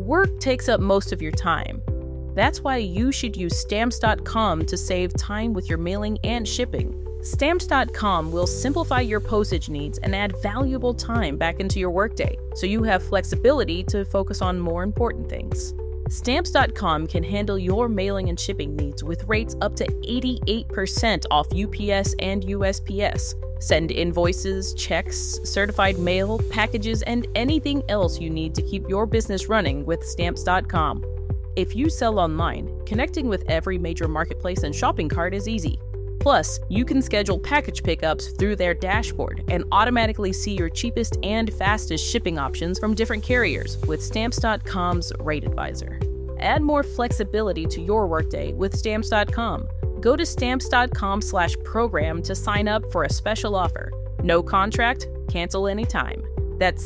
Work takes up most of your time. That's why you should use Stamps.com to save time with your mailing and shipping. Stamps.com will simplify your postage needs and add valuable time back into your workday, so you have flexibility to focus on more important things. Stamps.com can handle your mailing and shipping needs with rates up to 88% off UPS and USPS. Send invoices, checks, certified mail, packages, and anything else you need to keep your business running with Stamps.com. If you sell online, connecting with every major marketplace and shopping cart is easy. Plus, you can schedule package pickups through their dashboard and automatically see your cheapest and fastest shipping options from different carriers with Stamps.com's Rate Advisor. Add more flexibility to your workday with Stamps.com. Go to Stamps.com/program to sign up for a special offer. No contract, cancel anytime. That's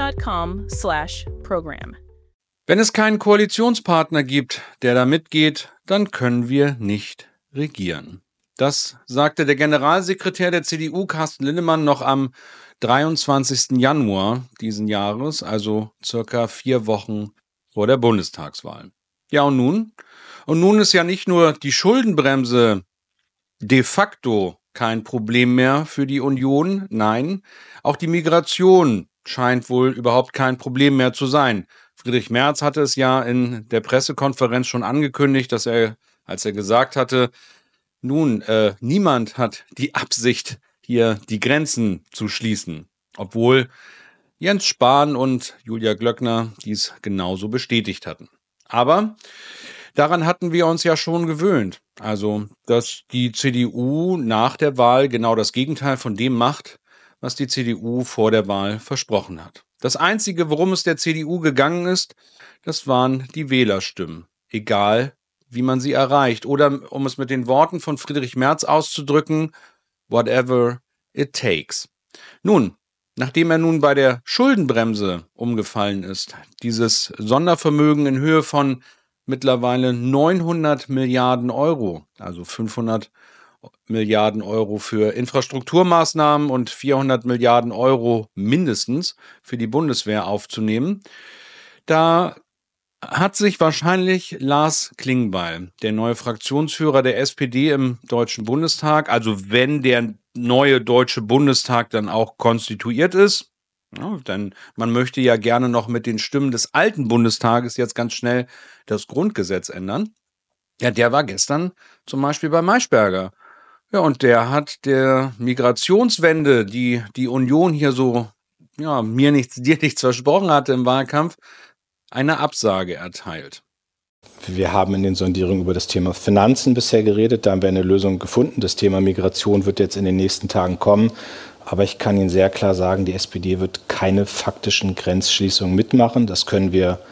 Stamps.com/program. Wenn es keinen Koalitionspartner gibt, der da mitgeht, dann können wir nicht regieren. Das sagte der Generalsekretär der CDU, Carsten Linnemann, noch am 23. Januar diesen Jahres, also circa 4 Wochen vor der Bundestagswahl. Ja, und nun? Und nun ist ja nicht nur die Schuldenbremse de facto kein Problem mehr für die Union, nein, auch die Migration scheint wohl überhaupt kein Problem mehr zu sein. Friedrich Merz hatte es ja in der Pressekonferenz schon angekündigt, dass er, als er gesagt hatte, nun, niemand hat die Absicht, hier die Grenzen zu schließen, obwohl Jens Spahn und Julia Glöckner dies genauso bestätigt hatten. Aber daran hatten wir uns ja schon gewöhnt, also dass die CDU nach der Wahl genau das Gegenteil von dem macht, was die CDU vor der Wahl versprochen hat. Das Einzige, worum es der CDU gegangen ist, das waren die Wählerstimmen, egal wie man sie erreicht. Oder um es mit den Worten von Friedrich Merz auszudrücken, whatever it takes. Nun, nachdem er nun bei der Schuldenbremse umgefallen ist, dieses Sondervermögen in Höhe von mittlerweile 900 Milliarden Euro, also 500 Milliarden Euro für Infrastrukturmaßnahmen und 400 Milliarden Euro mindestens für die Bundeswehr aufzunehmen, da hat sich wahrscheinlich Lars Klingbeil, der neue Fraktionsführer der SPD im Deutschen Bundestag, also wenn der neue Deutsche Bundestag dann auch konstituiert ist, ja, denn man möchte ja gerne noch mit den Stimmen des alten Bundestages jetzt ganz schnell das Grundgesetz ändern. Ja, der war gestern zum Beispiel bei Maischberger. Ja, und der hat der Migrationswende, die die Union hier so, ja, mir nichts, dir nichts versprochen hatte im Wahlkampf, eine Absage erteilt. Wir haben in den Sondierungen über das Thema Finanzen bisher geredet. Da haben wir eine Lösung gefunden. Das Thema Migration wird jetzt in den nächsten Tagen kommen. Aber ich kann Ihnen sehr klar sagen, die SPD wird keine faktischen Grenzschließungen mitmachen. Das können wir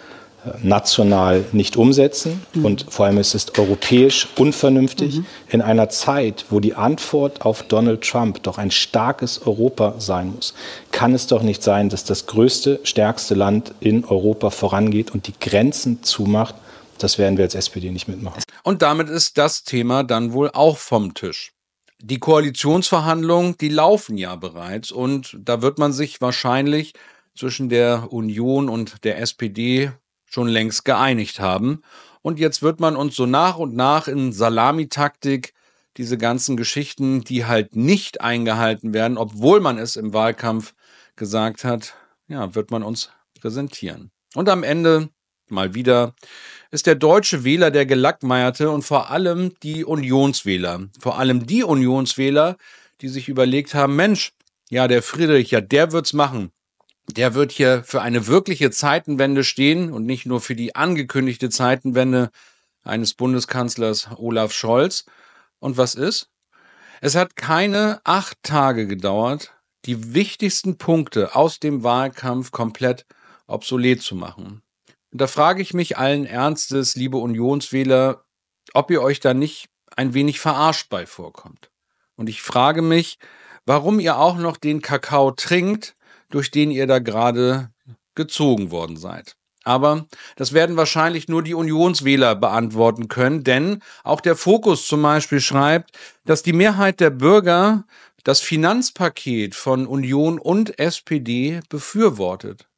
national nicht umsetzen. Und vor allem ist es europäisch unvernünftig in einer Zeit, wo die Antwort auf Donald Trump doch ein starkes Europa sein muss. Kann es doch nicht sein, dass das größte, stärkste Land in Europa vorangeht und die Grenzen zumacht. Das werden wir als SPD nicht mitmachen. Und damit ist das Thema dann wohl auch vom Tisch. Die Koalitionsverhandlungen, die laufen ja bereits und da wird man sich wahrscheinlich zwischen der Union und der SPD schon längst geeinigt haben. Und jetzt wird man uns so nach und nach in Salamitaktik diese ganzen Geschichten, die halt nicht eingehalten werden, obwohl man es im Wahlkampf gesagt hat, ja, wird man uns präsentieren. Und am Ende, mal wieder, ist der deutsche Wähler der Gelackmeierte und vor allem die Unionswähler. Vor allem die Unionswähler, die sich überlegt haben, Mensch, ja, der Friedrich, ja, der wird's machen. Der wird hier für eine wirkliche Zeitenwende stehen und nicht nur für die angekündigte Zeitenwende eines Bundeskanzlers Olaf Scholz. Und was ist? Es hat keine 8 Tage gedauert, die wichtigsten Punkte aus dem Wahlkampf komplett obsolet zu machen. Und da frage ich mich allen Ernstes, liebe Unionswähler, ob ihr euch da nicht ein wenig verarscht bei vorkommt. Und ich frage mich, warum ihr auch noch den Kakao trinkt, durch den ihr da gerade gezogen worden seid. Aber das werden wahrscheinlich nur die Unionswähler beantworten können, denn auch der Fokus zum Beispiel schreibt, dass die Mehrheit der Bürger das Finanzpaket von Union und SPD befürwortet.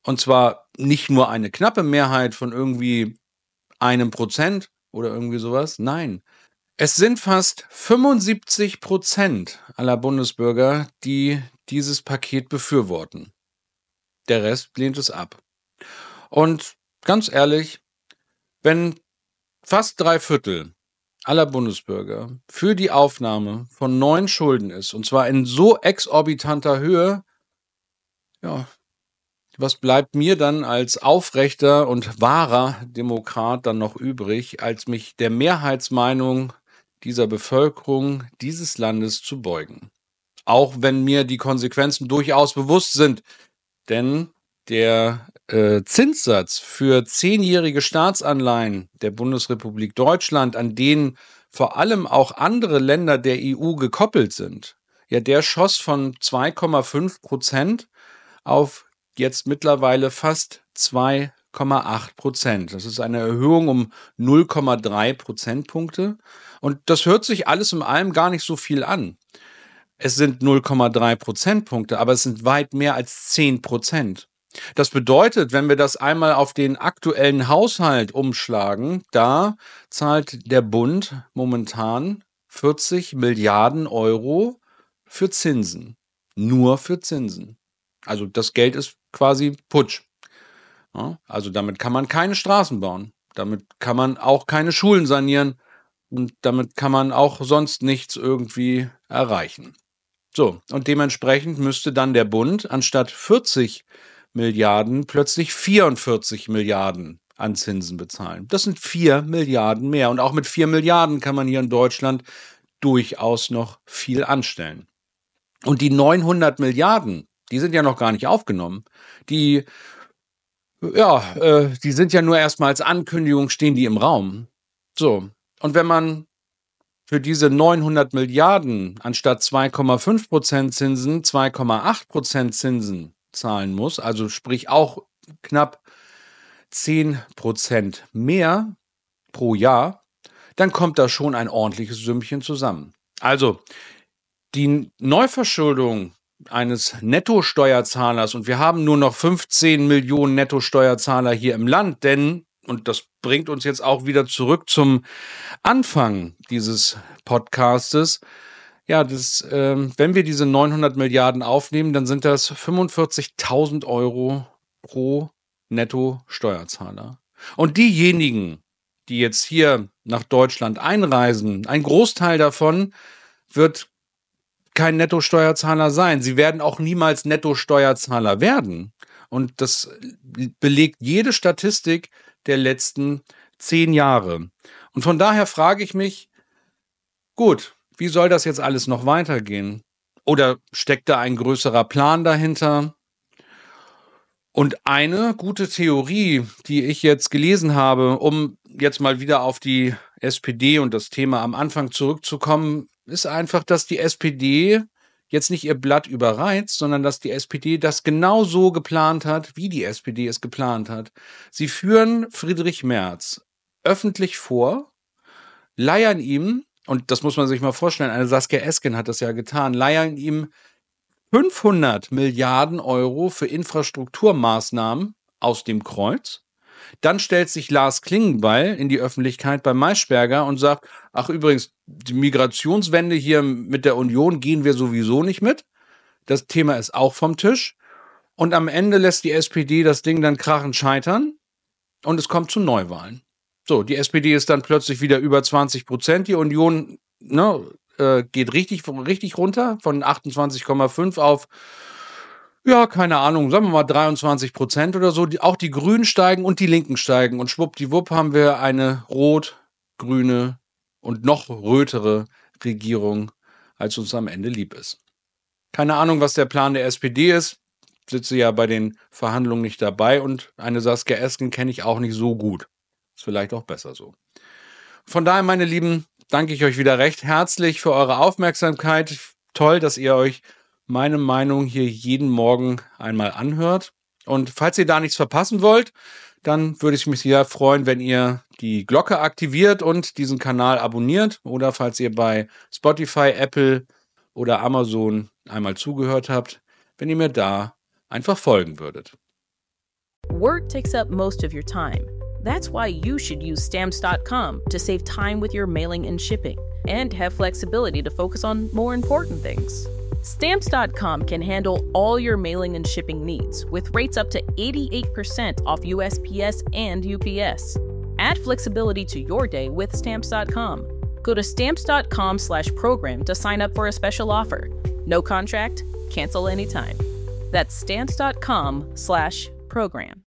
Und zwar nicht nur eine knappe Mehrheit von irgendwie 1% oder irgendwie sowas. Nein, es sind fast 75% aller Bundesbürger, die dieses Paket befürworten. Der Rest lehnt es ab. Und ganz ehrlich, wenn fast 3/4 aller Bundesbürger für die Aufnahme von neuen Schulden ist, und zwar in so exorbitanter Höhe, ja, was bleibt mir dann als aufrechter und wahrer Demokrat dann noch übrig, als mich der Mehrheitsmeinung dieser Bevölkerung dieses Landes zu beugen? Auch wenn mir die Konsequenzen durchaus bewusst sind, denn der Zinssatz für 10-jährige Staatsanleihen der Bundesrepublik Deutschland, an denen vor allem auch andere Länder der EU gekoppelt sind, ja, der schoss von 2,5% auf jetzt mittlerweile fast 2,8%. Das ist eine Erhöhung um 0,3 Prozentpunkte. Und das hört sich alles in allem gar nicht so viel an. Es sind 0,3 Prozentpunkte, aber es sind weit mehr als 10%. Das bedeutet, wenn wir das einmal auf den aktuellen Haushalt umschlagen, da zahlt der Bund momentan 40 Milliarden Euro für Zinsen. Nur für Zinsen. Also das Geld ist quasi Putsch. Ja, also damit kann man keine Straßen bauen. Damit kann man auch keine Schulen sanieren. Und damit kann man auch sonst nichts irgendwie erreichen. So, und dementsprechend müsste dann der Bund anstatt 40 Milliarden plötzlich 44 Milliarden an Zinsen bezahlen. Das sind 4 Milliarden mehr. Und auch mit 4 Milliarden kann man hier in Deutschland durchaus noch viel anstellen. Und die 900 Milliarden, die sind ja noch gar nicht aufgenommen. Die sind ja nur erstmal als Ankündigung, stehen die im Raum. So, und wenn man für diese 900 Milliarden anstatt 2,5% Zinsen 2,8% Zinsen zahlen muss, also sprich auch knapp 10% mehr pro Jahr, dann kommt da schon ein ordentliches Sümmchen zusammen. Also die Neuverschuldung eines Nettosteuerzahlers, und wir haben nur noch 15 Millionen Nettosteuerzahler hier im Land, denn, und das bringt uns jetzt auch wieder zurück zum Anfang dieses Podcastes, ja, wenn wir diese 900 Milliarden aufnehmen, dann sind das 45.000 Euro pro Netto-Steuerzahler. Und diejenigen, die jetzt hier nach Deutschland einreisen, ein Großteil davon wird kein Nettosteuerzahler sein. Sie werden auch niemals Nettosteuerzahler werden. Und das belegt jede Statistik der letzten 10 Jahre. Und von daher frage ich mich, gut, wie soll das jetzt alles noch weitergehen? Oder steckt da ein größerer Plan dahinter? Und eine gute Theorie, die ich jetzt gelesen habe, um jetzt mal wieder auf die SPD und das Thema am Anfang zurückzukommen, ist einfach, dass die SPD jetzt nicht ihr Blatt überreizt, sondern dass die SPD das genau so geplant hat, wie die SPD es geplant hat. Sie führen Friedrich Merz öffentlich vor, leiern ihm, und das muss man sich mal vorstellen, eine Saskia Esken hat das ja getan, leiern ihm 500 Milliarden Euro für Infrastrukturmaßnahmen aus dem Kreuz. Dann stellt sich Lars Klingbeil in die Öffentlichkeit bei Maischberger und sagt, ach übrigens, die Migrationswende hier mit der Union gehen wir sowieso nicht mit. Das Thema ist auch vom Tisch. Und am Ende lässt die SPD das Ding dann krachend scheitern und es kommt zu Neuwahlen. So, die SPD ist dann plötzlich wieder über 20%. Die Union geht richtig runter von 28,5 auf, ja, keine Ahnung, sagen wir mal 23% oder so. Auch die Grünen steigen und die Linken steigen. Und schwuppdiwupp haben wir eine rot-grüne und noch rötere Regierung, als uns am Ende lieb ist. Keine Ahnung, was der Plan der SPD ist. Sitze ja bei den Verhandlungen nicht dabei und eine Saskia Esken kenne ich auch nicht so gut. Ist vielleicht auch besser so. Von daher, meine Lieben, danke ich euch wieder recht herzlich für eure Aufmerksamkeit. Toll, dass ihr euch meine Meinung hier jeden Morgen einmal anhört. Und falls ihr da nichts verpassen wollt, dann würde ich mich sehr freuen, wenn ihr die Glocke aktiviert und diesen Kanal abonniert. Oder falls ihr bei Spotify, Apple oder Amazon einmal zugehört habt, wenn ihr mir da einfach folgen würdet. Work takes up most of your time. That's why you should use Stamps.com to save time with your mailing and shipping, and have flexibility to focus on more important things. Stamps.com can handle all your mailing and shipping needs with rates up to 88% off USPS and UPS. Add flexibility to your day with Stamps.com. Go to Stamps.com/program to sign up for a special offer. No contract, cancel anytime. That's Stamps.com/program.